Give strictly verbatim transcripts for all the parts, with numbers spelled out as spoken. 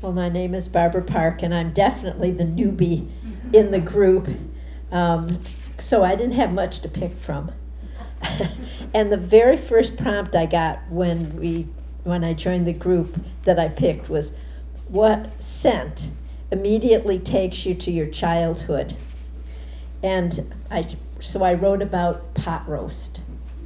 Well, my name is Barbara Park, and I'm definitely the newbie in the group, um, so I didn't have much to pick from. And the very first prompt I got when we, when I joined the group that I picked was, what scent immediately takes you to your childhood? And I, so I wrote about pot roast.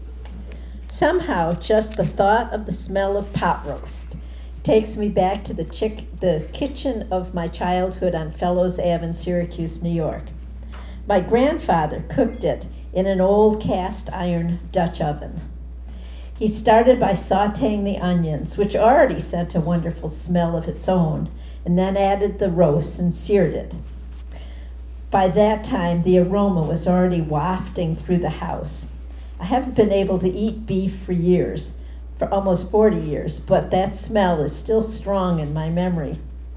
Somehow, just the thought of the smell of pot roast takes me back to the, chick, the kitchen of my childhood on Fellows Avenue in Syracuse, New York. My grandfather cooked it in an old cast iron Dutch oven. He started by sauteing the onions, which already sent a wonderful smell of its own, and then added the roast and seared it. By that time, the aroma was already wafting through the house. I haven't been able to eat beef for years, for almost forty years, but that smell is still strong in my memory.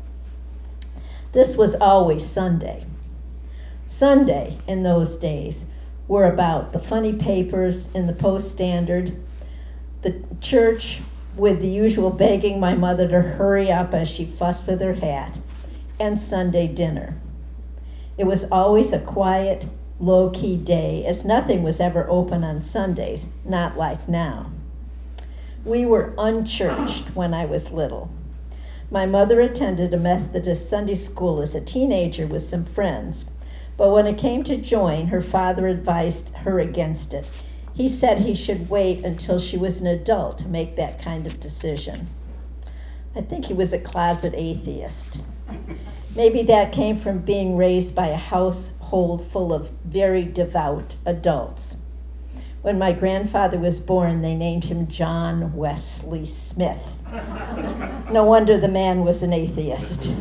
This was always Sunday. Sunday, in those days, were about the funny papers in the Post-Standard, the church with the usual begging my mother to hurry up as she fussed with her hat, and Sunday dinner. It was always a quiet, low-key day, as nothing was ever open on Sundays, not like now. We were unchurched when I was little. My mother attended a Methodist Sunday school as a teenager with some friends, but when it came to join, her father advised her against it. He said he should wait until she was an adult to make that kind of decision. I think he was a closet atheist. Maybe that came from being raised by a household full of very devout adults. When my grandfather was born, they named him John Wesley Smith. No wonder the man was an atheist.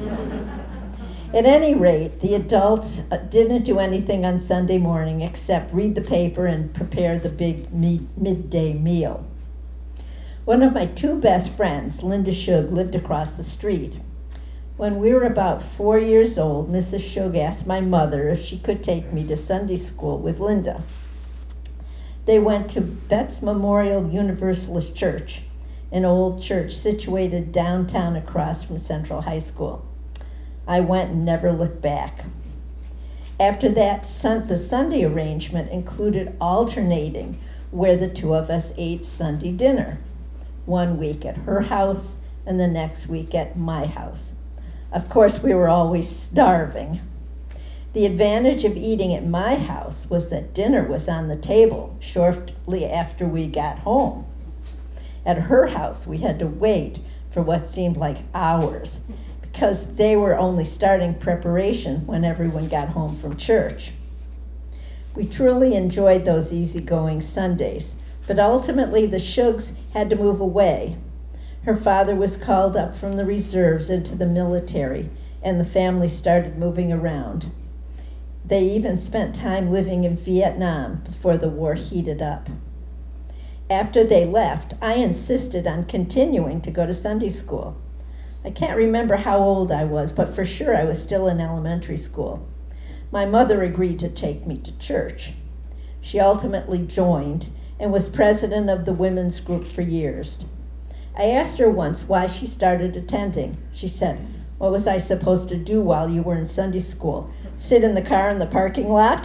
At any rate, the adults didn't do anything on Sunday morning except read the paper and prepare the big midday meal. One of my two best friends, Linda Shug, lived across the street. When we were about four years old, Missus Shug asked my mother if she could take me to Sunday school with Linda. They went to Betts Memorial Universalist Church, an old church situated downtown across from Central High School. I went and never looked back. After that, sun- the Sunday arrangement included alternating where the two of us ate Sunday dinner. One week at her house and the next week at my house. Of course, we were always starving. The advantage of eating at my house was that dinner was on the table shortly after we got home. At her house, we had to wait for what seemed like hours because they were only starting preparation when everyone got home from church. We truly enjoyed those easygoing Sundays, but ultimately the Shugs had to move away. Her father was called up from the reserves into the military, and the family started moving around. They even spent time living in Vietnam before the war heated up. After they left, I insisted on continuing to go to Sunday school. I can't remember how old I was, but for sure I was still in elementary school. My mother agreed to take me to church. She ultimately joined and was president of the women's group for years. I asked her once why she started attending. She said, "What was I supposed to do while you were in Sunday school? Sit in the car in the parking lot?"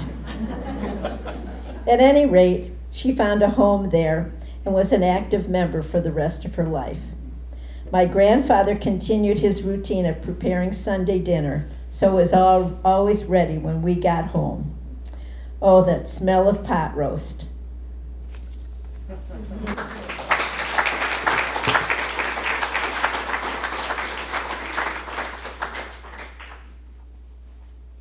At any rate, she found a home there and was an active member for the rest of her life. My grandfather continued his routine of preparing Sunday dinner, so was all, always ready when we got home. Oh, that smell of pot roast.